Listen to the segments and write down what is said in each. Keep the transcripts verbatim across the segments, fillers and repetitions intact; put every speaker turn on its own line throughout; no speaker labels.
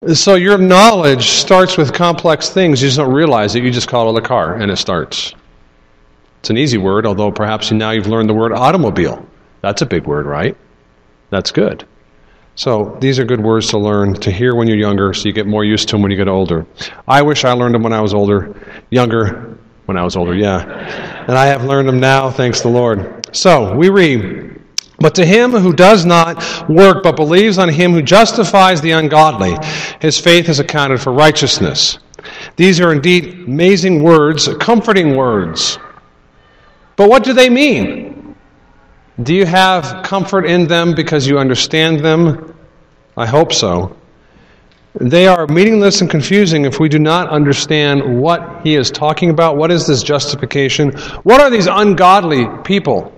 So your knowledge starts with complex things. You just don't realize it. You just call it a car, and it starts. It's an easy word, although perhaps now you've learned the word automobile. That's a big word, right? That's good. So these are good words to learn, to hear when you're younger, so you get more used to them when you get older. I wish I learned them when I was older, younger, when I was older, yeah. And I have learned them now, thanks the Lord. So we read, "But to him who does not work, but believes on him who justifies the ungodly, his faith is accounted for righteousness." These are indeed amazing words, comforting words. But what do they mean? Do you have comfort in them because you understand them? I hope so. They are meaningless and confusing if we do not understand what he is talking about. What is this justification? What are these ungodly people?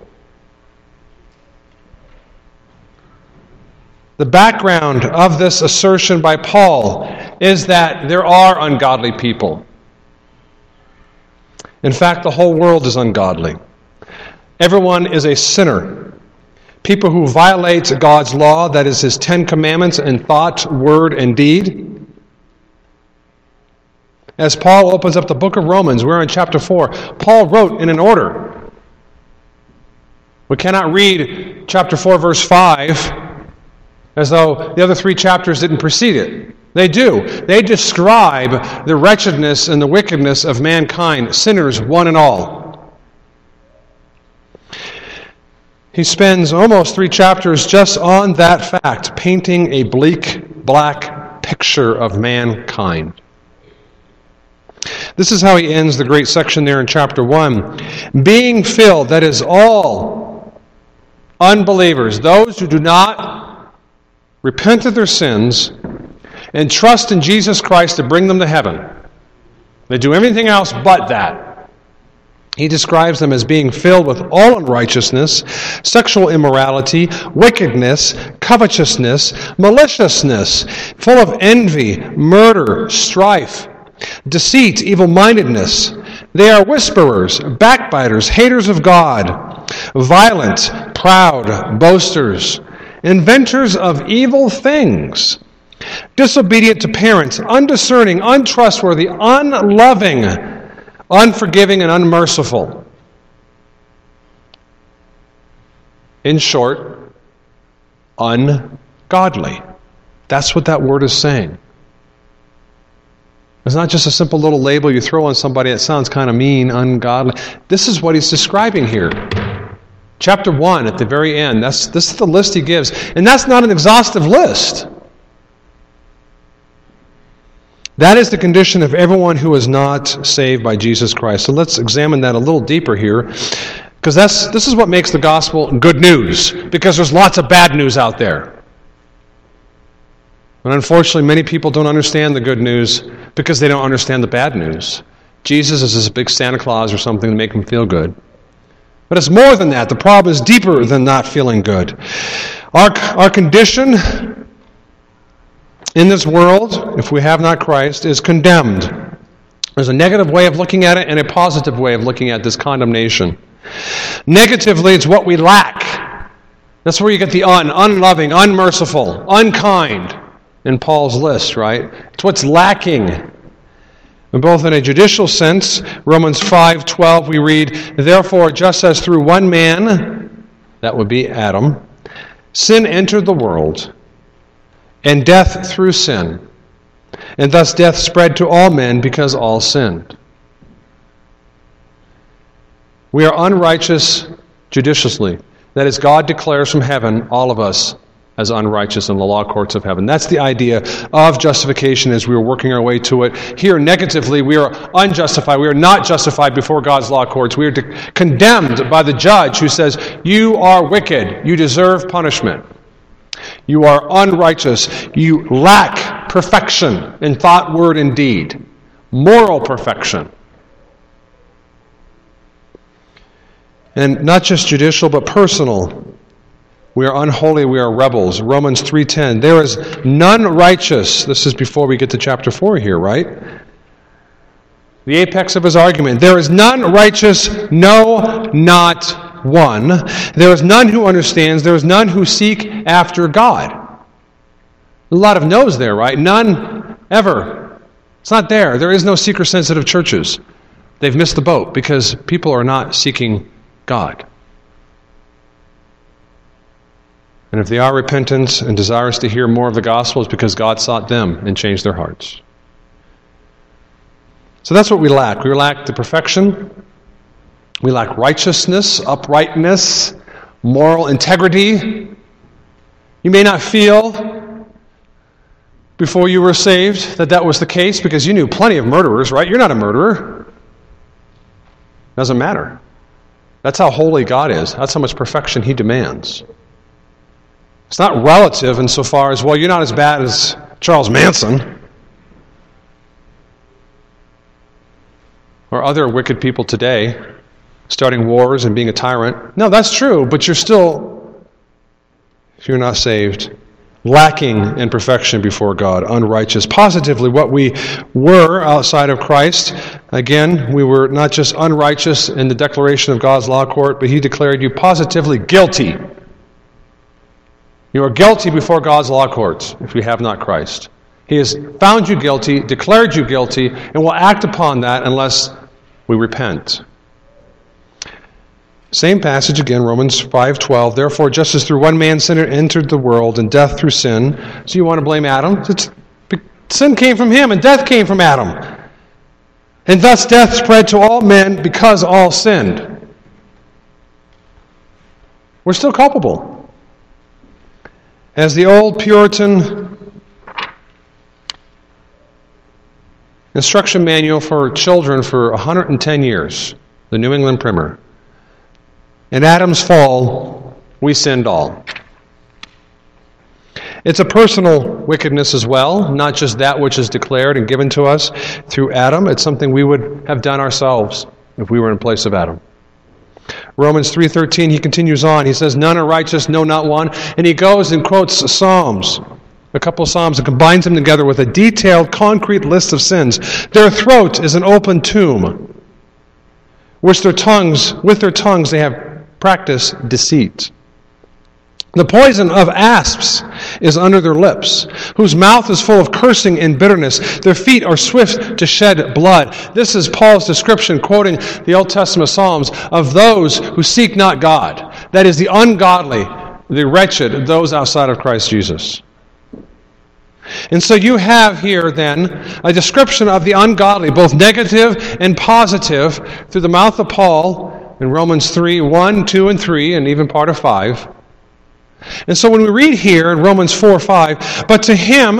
The background of this assertion by Paul is that there are ungodly people. In fact, the whole world is ungodly. Everyone is a sinner. People who violate God's law, that is his Ten Commandments in thought, word, and deed. As Paul opens up the book of Romans, we're in chapter four. Paul wrote in an order. We cannot read chapter four, verse five, as though the other three chapters didn't precede it. They do. They describe the wretchedness and the wickedness of mankind, sinners, one and all. He spends almost three chapters just on that fact, painting a bleak, black picture of mankind. This is how he ends the great section there in chapter one. Being filled, that is all unbelievers, those who do not repent of their sins and trust in Jesus Christ to bring them to heaven. They do everything else but that. He describes them as being filled with all unrighteousness, sexual immorality, wickedness, covetousness, maliciousness, full of envy, murder, strife, deceit, evil-mindedness. They are whisperers, backbiters, haters of God, violent, proud, boasters, inventors of evil things, disobedient to parents, undiscerning, untrustworthy, unloving, unforgiving, and unmerciful. In short, ungodly. That's what that word is saying. It's not just a simple little label you throw on somebody that sounds kind of mean, ungodly. This is what he's describing here. Chapter one, at the very end, that's this is the list he gives. And that's not an exhaustive list. That is the condition of everyone who is not saved by Jesus Christ. So let's examine that a little deeper here, because that's this is what makes the gospel good news, because there's lots of bad news out there. And unfortunately, many people don't understand the good news because they don't understand the bad news. Jesus is this big Santa Claus or something to make them feel good. But it's more than that. The problem is deeper than not feeling good. Our, our condition in this world, if we have not Christ, is condemned. There's a negative way of looking at it and a positive way of looking at this condemnation. Negatively, it's what we lack. That's where you get the un, unloving, unmerciful, unkind in Paul's list, right? It's what's lacking. And both in a judicial sense, Romans five twelve, we read, "Therefore, just as through one man," that would be Adam, "sin entered the world, and death through sin. And thus death spread to all men because all sinned." We are unrighteous judiciously. That is, God declares from heaven all of us as unrighteous in the law courts of heaven. That's the idea of justification as we are working our way to it. Here, negatively, we are unjustified. We are not justified before God's law courts. We are de- condemned by the judge who says, "You are wicked. You deserve punishment. You are unrighteous. You lack perfection in thought, word, and deed. Moral perfection." And not just judicial, but personal. We are unholy, we are rebels. Romans three ten. There is none righteous. This is before we get to chapter four here, right? The apex of his argument. There is none righteous, no, not one. There is none who understands. There is none who seek after God. A lot of no's there, right? None Ever. It's not there. There is no seeker-sensitive churches. They've missed the boat because people are not seeking God. And if they are repentant and desirous to hear more of the gospel, it's because God sought them and changed their hearts. So that's what we lack. We lack the perfection. We lack righteousness, uprightness, moral integrity. You may not feel before you were saved that that was the case because you knew plenty of murderers, right? You're not a murderer. Doesn't matter. That's how holy God is. That's how much perfection He demands. It's not relative insofar as, well, you're not as bad as Charles Manson or other wicked people today, starting wars and being a tyrant. No, that's true, but you're still, if you're not saved, lacking in perfection before God, unrighteous. Positively, what we were outside of Christ, again, we were not just unrighteous in the declaration of God's law court, but He declared you positively guilty. You are guilty before God's law courts if you have not Christ. He has found you guilty, declared you guilty, and will act upon that unless we repent. Same passage again, Romans five twelve. Therefore, just as through one man sin entered the world, and death through sin. So you want to blame Adam? It's, sin came from him, and death came from Adam. And thus death spread to all men because all sinned. We're still culpable. As the old Puritan instruction manual for children for one hundred ten years, the New England Primer. In Adam's fall, we sinned all. It's a personal wickedness as well, not just that which is declared and given to us through Adam. It's something we would have done ourselves if we were in place of Adam. Romans three thirteen, he continues on. He says, none are righteous, no, not one. And he goes and quotes Psalms, a couple of Psalms, and combines them together with a detailed, concrete list of sins. Their throat is an open tomb, which their tongues, with their tongues they have practiced deceit. The poison of asps is under their lips, whose mouth is full of cursing and bitterness. Their feet are swift to shed blood. This is Paul's description, quoting the Old Testament Psalms, of those who seek not God. That is, the ungodly, the wretched, those outside of Christ Jesus. And so you have here then a description of the ungodly, both negative and positive, through the mouth of Paul in Romans three, one, two, and three, and even part of five. And so when we read here in Romans four, five, but to him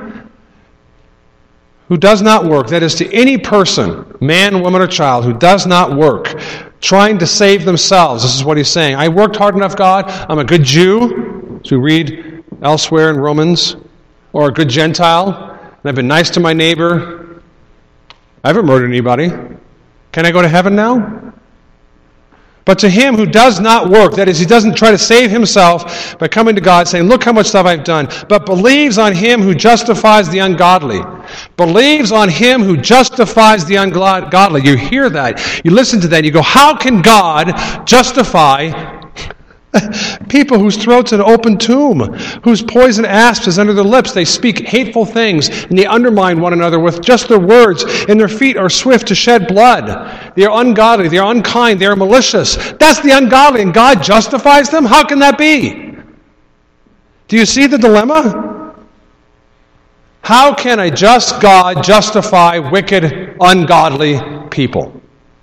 who does not work, that is to any person, man, woman, or child, who does not work, trying to save themselves, this is what he's saying. I worked hard enough, God. I'm a good Jew, as we read elsewhere in Romans, or a good Gentile, and I've been nice to my neighbor. I haven't murdered anybody. Can I go to heaven now? But to him who does not work, that is, he doesn't try to save himself by coming to God saying, look how much stuff I've done, but believes on him who justifies the ungodly. Believes on him who justifies the ungodly. You hear that. You listen to that. And you go, how can God justify people whose throat's an open tomb, whose poison asp is under their lips? They speak hateful things, and they undermine one another with just their words, and their feet are swift to shed blood. They are ungodly, they are unkind, they are malicious. That's the ungodly, and God justifies them? How can that be? Do you see the dilemma? How can a just God justify wicked, ungodly people?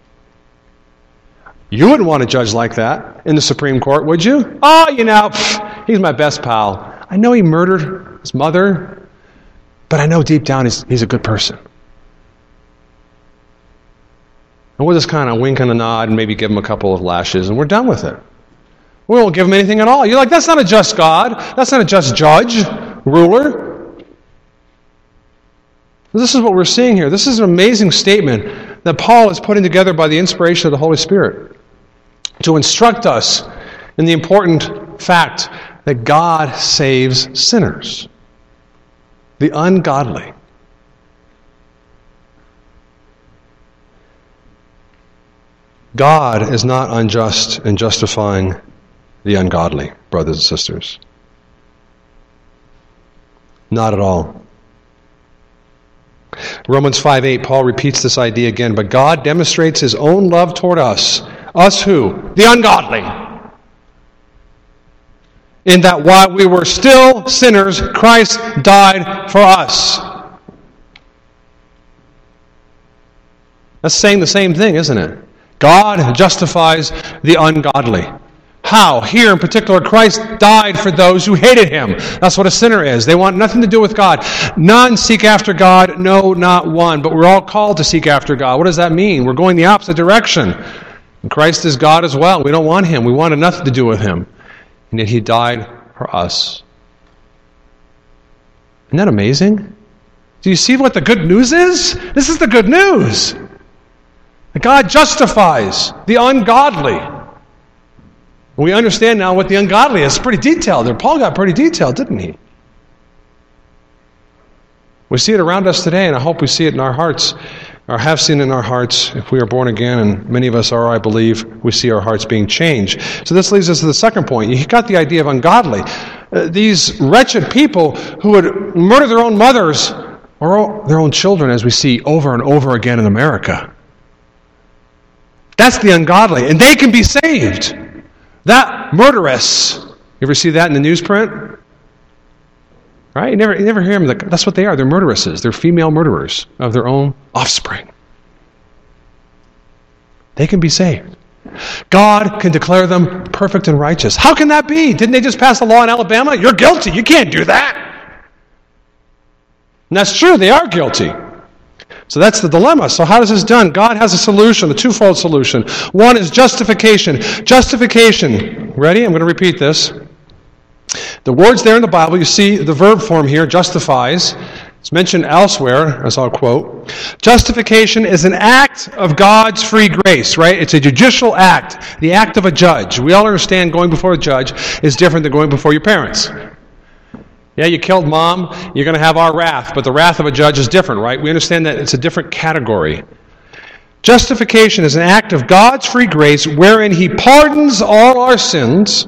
You wouldn't want to judge like that in the Supreme Court, would you? Oh, you know, pff, he's my best pal. I know he murdered his mother, but I know deep down he's, he's a good person. And we'll just kind of wink and a nod and maybe give him a couple of lashes, and we're done with it. We won't give him anything at all. You're like, that's not a just God. That's not a just judge, ruler. This is what we're seeing here. This is an amazing statement that Paul is putting together by the inspiration of the Holy Spirit to instruct us in the important fact that God saves sinners, the ungodly. God is not unjust in justifying the ungodly, brothers and sisters. Not at all. Romans five eight, Paul repeats this idea again. But God demonstrates his own love toward us. Us who? The ungodly. In that while we were still sinners, Christ died for us. That's saying the same thing, isn't it? God justifies the ungodly. How? Here in particular, Christ died for those who hated him. That's what a sinner is. They want nothing to do with God. None seek after God, no, not one. But we're all called to seek after God. What does that mean? We're going the opposite direction. And Christ is God as well. We don't want him. We wanted nothing to do with him. And yet he died for us. Isn't that amazing? Do you see what the good news is? This is the good news. God justifies the ungodly. We understand now what the ungodly is. It's pretty detailed. Paul got pretty detailed, didn't he? We see it around us today, and I hope we see it in our hearts, or have seen in our hearts. If we are born again, and many of us are, I believe, we see our hearts being changed. So this leads us to the second point. You got the idea of ungodly. Uh, these wretched people who would murder their own mothers or their own children, as we see over and over again in America. That's the ungodly, and they can be saved. That murderess, you ever see that in the newsprint? Right? You never, you never hear them. That's what they are. They're murderesses. They're female murderers of their own offspring. They can be saved. God can declare them perfect and righteous. How can that be? Didn't they just pass a law in Alabama? You're guilty. You can't do that. And that's true. They are guilty. So that's the dilemma. So how is this done? God has a solution, a twofold solution. One is justification. Justification. Ready? I'm going to repeat this. The words there in the Bible, you see the verb form here, justifies. It's mentioned elsewhere, as I'll quote. Justification is an act of God's free grace, right? It's a judicial act, the act of a judge. We all understand going before a judge is different than going before your parents. Yeah, you killed mom, you're going to have our wrath, but the wrath of a judge is different, right? We understand that it's a different category. Justification is an act of God's free grace wherein he pardons all our sins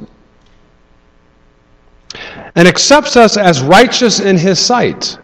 and accepts us as righteous in his sight.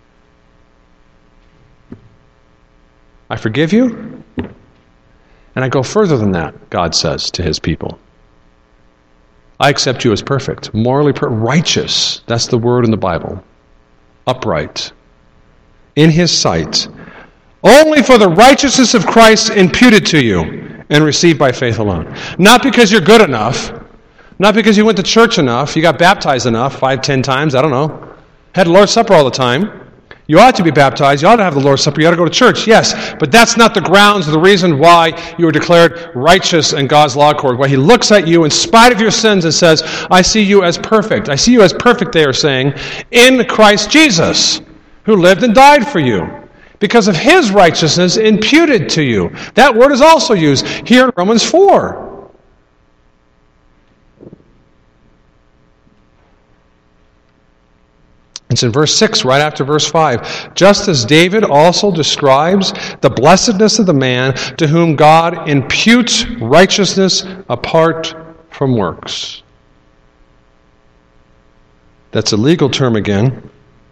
I forgive you, and I go further than that, God says to his people. I accept you as perfect, morally per- righteous. That's the word in the Bible. Upright. In his sight. Only for the righteousness of Christ imputed to you and received by faith alone. Not because you're good enough. Not because you went to church enough. You got baptized enough, five, ten times, I don't know. Had the Lord's Supper all the time. You ought to be baptized. You ought to have the Lord's Supper. You ought to go to church. Yes, but that's not the grounds or the reason why you were declared righteous in God's law court. Why he looks at you in spite of your sins and says, I see you as perfect. I see you as perfect, they are saying, in Christ Jesus, who lived and died for you. Because of his righteousness imputed to you. That word is also used here in Romans four. It's in verse six, right after verse five. Just as David also describes the blessedness of the man to whom God imputes righteousness apart from works. That's a legal term again.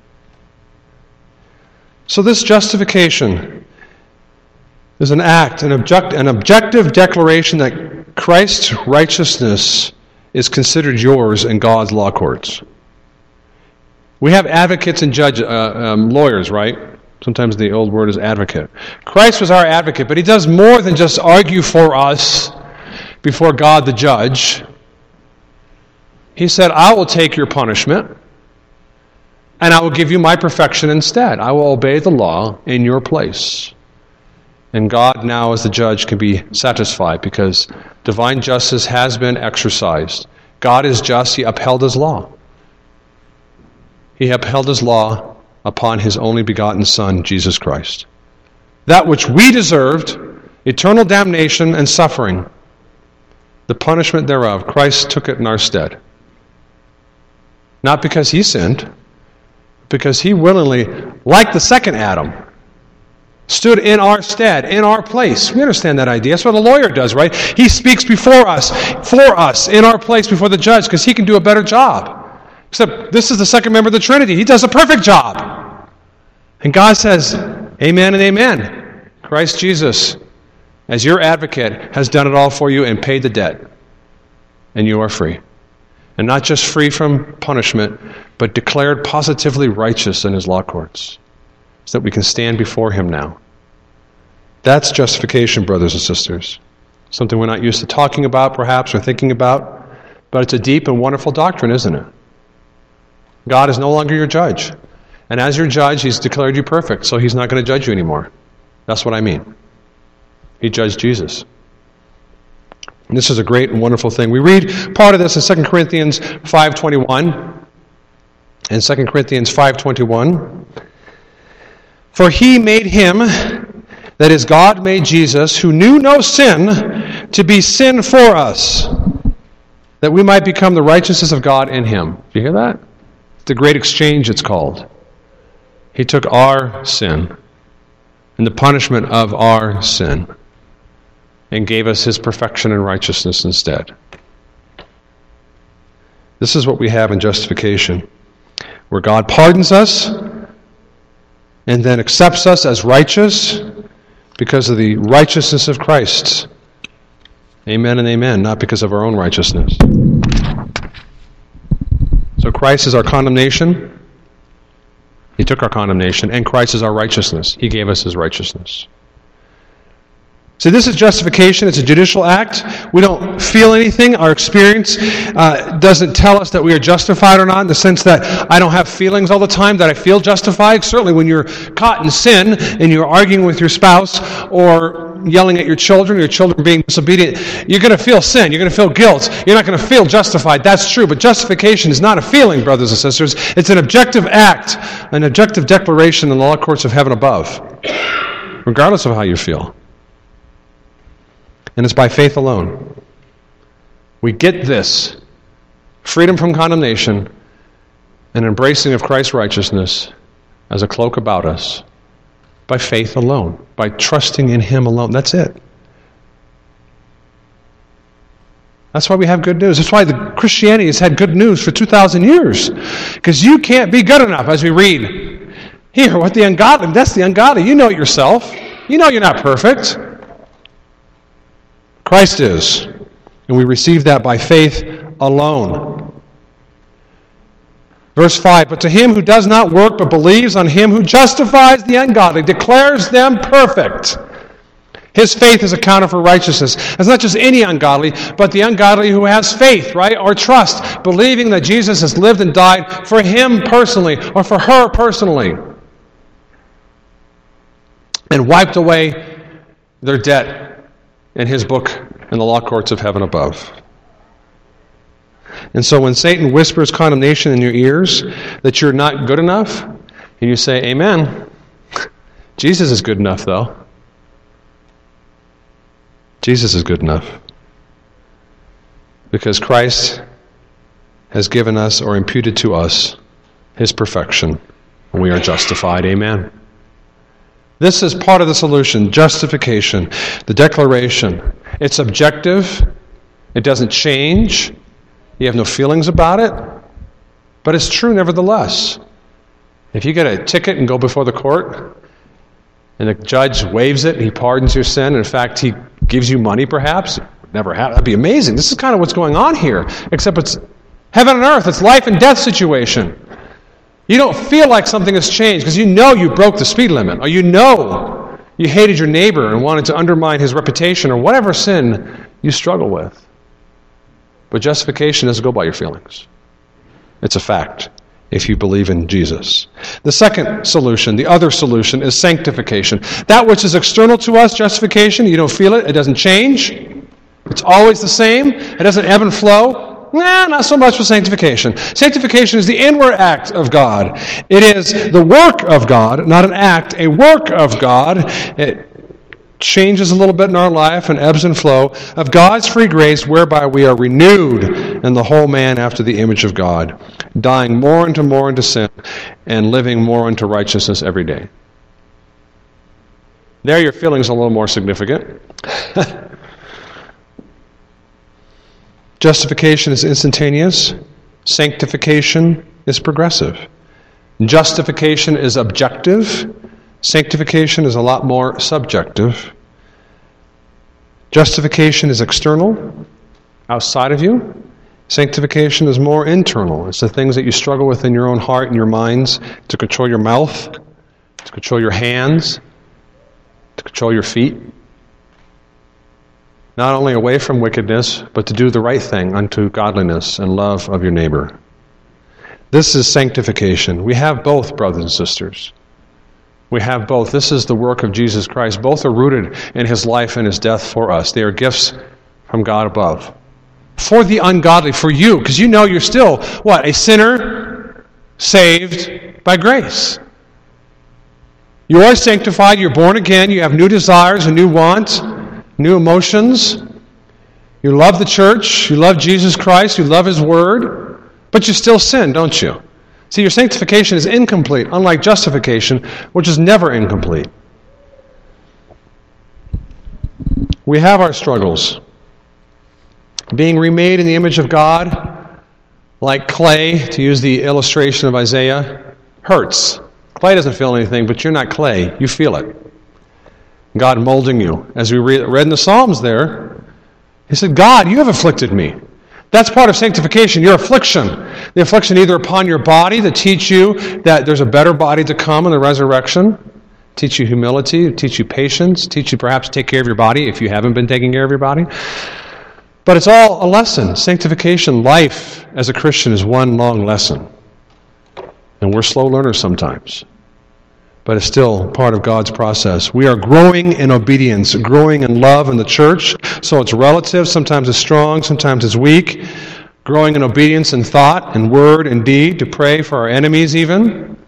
So this justification is an act, an, object, an objective declaration that Christ's righteousness is considered yours in God's law courts. We have advocates and judge uh, um, lawyers, right? Sometimes the old word is advocate. Christ was our advocate, but he does more than just argue for us before God the judge. He said, I will take your punishment, and I will give you my perfection instead. I will obey the law in your place. And God now, as the judge, can be satisfied because divine justice has been exercised. God is just. He upheld his law. He upheld his law upon his only begotten Son, Jesus Christ. That which we deserved, eternal damnation and suffering, the punishment thereof, Christ took it in our stead. Not because he sinned, because he willingly, like the second Adam, stood in our stead, in our place. We understand that idea. That's what a lawyer does, right? He speaks before us, for us, in our place before the judge, because he can do a better job. Except this is the second member of the Trinity. He does a perfect job. And God says, Amen and amen. Christ Jesus, as your advocate, has done it all for you and paid the debt. And you are free. And not just free from punishment, but declared positively righteous in his law courts, so that we can stand before him now. That's justification, brothers and sisters. Something we're not used to talking about, perhaps, or thinking about, but it's a deep and wonderful doctrine, isn't it? God is no longer your judge. And as your judge, he's declared you perfect, so he's not going to judge you anymore. That's what I mean. He judged Jesus. And this is a great and wonderful thing. We read part of this in Second Corinthians five twenty-one. In Second Corinthians five twenty-one. For he made him, that is, God made Jesus, who knew no sin, to be sin for us, that we might become the righteousness of God in him. Do you hear that? The great exchange, it's called. He took our sin and the punishment of our sin and gave us his perfection and righteousness instead. This is what we have in justification, where God pardons us and then accepts us as righteous because of the righteousness of Christ. Amen and amen, not because of our own righteousness. So Christ is our condemnation. He took our condemnation, and Christ is our righteousness. He gave us his righteousness. See, this is justification. It's a judicial act. We don't feel anything. Our experience uh, doesn't tell us that we are justified or not, in the sense that I don't have feelings all the time, that I feel justified. Certainly when you're caught in sin and you're arguing with your spouse or yelling at your children, your children being disobedient, you're going to feel sin. You're going to feel guilt. You're not going to feel justified. That's true. But justification is not a feeling, brothers and sisters. It's an objective act, an objective declaration in the law courts of heaven above, regardless of how you feel. And it's by faith alone. We get this freedom from condemnation and embracing of Christ's righteousness as a cloak about us by faith alone, by trusting in him alone. That's it. That's why we have good news. That's why the Christianity has had good news for two thousand years. Because you can't be good enough, as we read here, what the ungodly, that's the ungodly. You know yourself. You know you're not perfect. Christ is. And we receive that by faith alone. Verse five, but to him who does not work but believes on him who justifies the ungodly, declares them perfect. His faith is accounted for righteousness. It's not just any ungodly, but the ungodly who has faith, right, or trust, believing that Jesus has lived and died for him personally, or for her personally, and wiped away their debt in his book in the law courts of heaven above. And so when Satan whispers condemnation in your ears that you're not good enough, and you say, amen, Jesus is good enough though. Jesus is good enough. Because Christ has given us or imputed to us his perfection, and we are justified. Amen. This is part of the solution, justification, the declaration. It's objective. It doesn't change. You have no feelings about it. But it's true nevertheless. If you get a ticket and go before the court, and the judge waives it, he pardons your sin, and in fact, he gives you money perhaps, never have, that'd be amazing. This is kind of what's going on here, except it's heaven and earth. It's life and death situation. You don't feel like something has changed because you know you broke the speed limit, or you know you hated your neighbor and wanted to undermine his reputation, or whatever sin you struggle with. But justification doesn't go by your feelings. It's a fact if you believe in Jesus. The second solution, the other solution, is sanctification. That which is external to us, justification, you don't feel it, it doesn't change. It's always the same. It doesn't ebb and flow. Nah, not so much for sanctification. Sanctification is the inward act of God. It is the work of God, not an act, a work of God. It changes a little bit in our life and ebbs and flow of God's free grace, whereby we are renewed in the whole man after the image of God, dying more and more into sin and living more into righteousness every day. There your feelings are a little more significant. Justification is instantaneous. Sanctification is progressive. Justification is objective. Sanctification is a lot more subjective. Justification is external, outside of you. Sanctification is more internal. It's the things that you struggle with in your own heart and your minds, to control your mouth, to control your hands, to control your feet. Not only away from wickedness, but to do the right thing unto godliness and love of your neighbor. This is sanctification. We have both, brothers and sisters. We have both. This is the work of Jesus Christ. Both are rooted in His life and His death for us. They are gifts from God above. For the ungodly, for you, because you know you're still, what, a sinner saved by grace. You are sanctified, you're born again, you have new desires and new wants, new emotions. You love the church, you love Jesus Christ, you love His Word, but you still sin, don't you? See, your sanctification is incomplete, unlike justification, which is never incomplete. We have our struggles. Being remade in the image of God, like clay, to use the illustration of Isaiah, hurts. Clay doesn't feel anything, but you're not clay. You feel it. God molding you. As we read in the Psalms there, He said, God, you have afflicted me. That's part of sanctification, your affliction. The affliction either upon your body to teach you that there's a better body to come in the resurrection, teach you humility, teach you patience, teach you perhaps to take care of your body if you haven't been taking care of your body. But it's all a lesson. Sanctification, life as a Christian is one long lesson. And we're slow learners sometimes. But it's still part of God's process. We are growing in obedience, growing in love in the church. So it's relative. Sometimes it's strong, sometimes it's weak. Growing in obedience in thought and word and deed, to pray for our enemies even.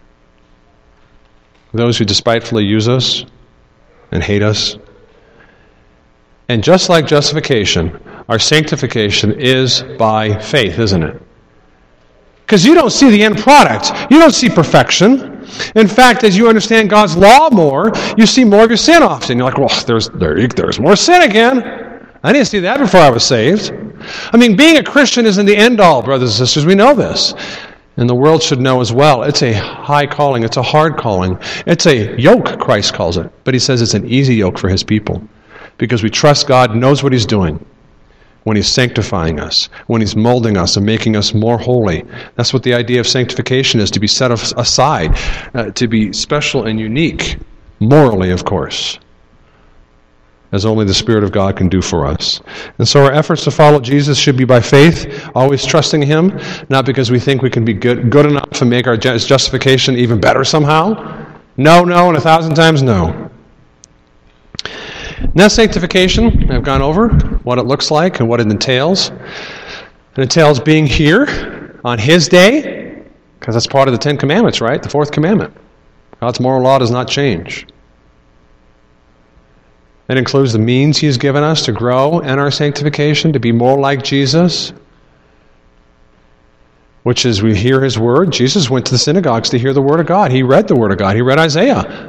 Those who despitefully use us and hate us. And just like justification, our sanctification is by faith, isn't it? Because you don't see the end product. You don't see perfection. In fact, as you understand God's law more, you see more of your sin often. You're like, well, there's there, there's more sin again. I didn't see that before I was saved. I mean, being a Christian isn't the end all, brothers and sisters. We know this. And the world should know as well. It's a high calling. It's a hard calling. It's a yoke, Christ calls it. But He says it's an easy yoke for His people. Because we trust God knows what He's doing when He's sanctifying us, when He's molding us and making us more holy. That's what the idea of sanctification is, to be set aside, uh, to be special and unique, morally, of course, as only the Spirit of God can do for us. And so our efforts to follow Jesus should be by faith, always trusting Him, not because we think we can be good, good enough and make our justification even better somehow. No, no, and a thousand times no. Now, sanctification, I've gone over what it looks like and what it entails. It entails being here on His day, because that's part of the Ten Commandments, right? The fourth commandment. God's moral law does not change. It includes the means He has given us to grow in our sanctification, to be more like Jesus, which is we hear His Word. Jesus went to the synagogues to hear the Word of God. He read the Word of God. He read Isaiah.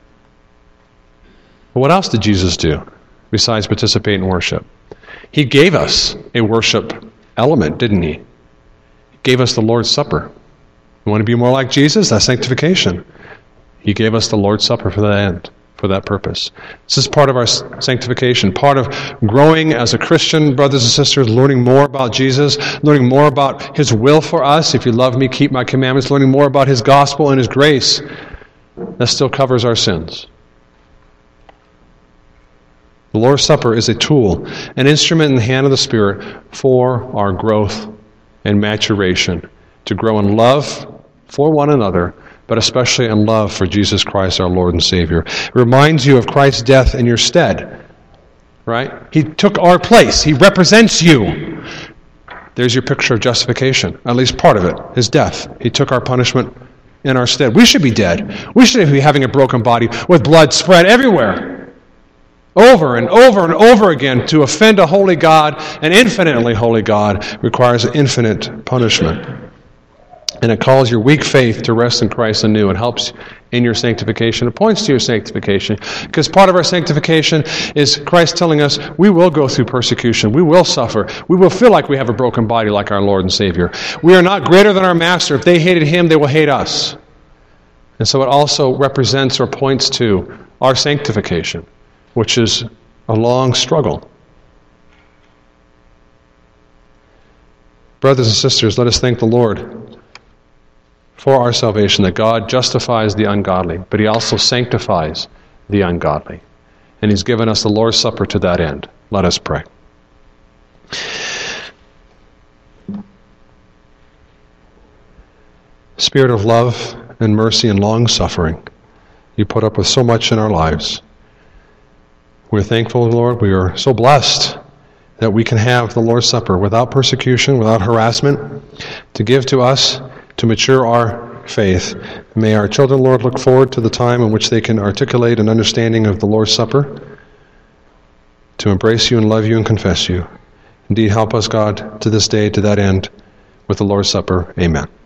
What else did Jesus do besides participate in worship? He gave us a worship element, didn't He? He gave us the Lord's Supper. You want to be more like Jesus? That's sanctification. He gave us the Lord's Supper for that end, for that purpose. This is part of our sanctification, part of growing as a Christian, brothers and sisters, learning more about Jesus, learning more about His will for us. If you love me, keep my commandments, learning more about His gospel and His grace. That still covers our sins. The Lord's Supper is a tool, an instrument in the hand of the Spirit for our growth and maturation, to grow in love for one another, but especially in love for Jesus Christ, our Lord and Savior. It reminds you of Christ's death in your stead, right? He took our place. He represents you. There's your picture of justification, at least part of it, His death. He took our punishment in our stead. We should be dead. We should be having a broken body with blood spread everywhere. Over and over and over again. To offend a holy God, an infinitely holy God, requires infinite punishment. And it calls your weak faith to rest in Christ anew. It helps in your sanctification. It points to your sanctification. Because part of our sanctification is Christ telling us we will go through persecution. We will suffer. We will feel like we have a broken body like our Lord and Savior. We are not greater than our Master. If they hated Him, they will hate us. And so it also represents or points to our sanctification, which is a long struggle. Brothers and sisters, let us thank the Lord for our salvation, that God justifies the ungodly, but he also sanctifies the ungodly. And he's given us the Lord's Supper to that end. Let us pray. Spirit of love and mercy and long-suffering, you put up with so much in our lives. We're thankful, Lord. We are so blessed that we can have the Lord's Supper without persecution, without harassment, to give to us, to mature our faith. May our children, Lord, look forward to the time in which they can articulate an understanding of the Lord's Supper, to embrace you and love you and confess you. Indeed, help us, God, to this day, to that end, with the Lord's Supper. Amen.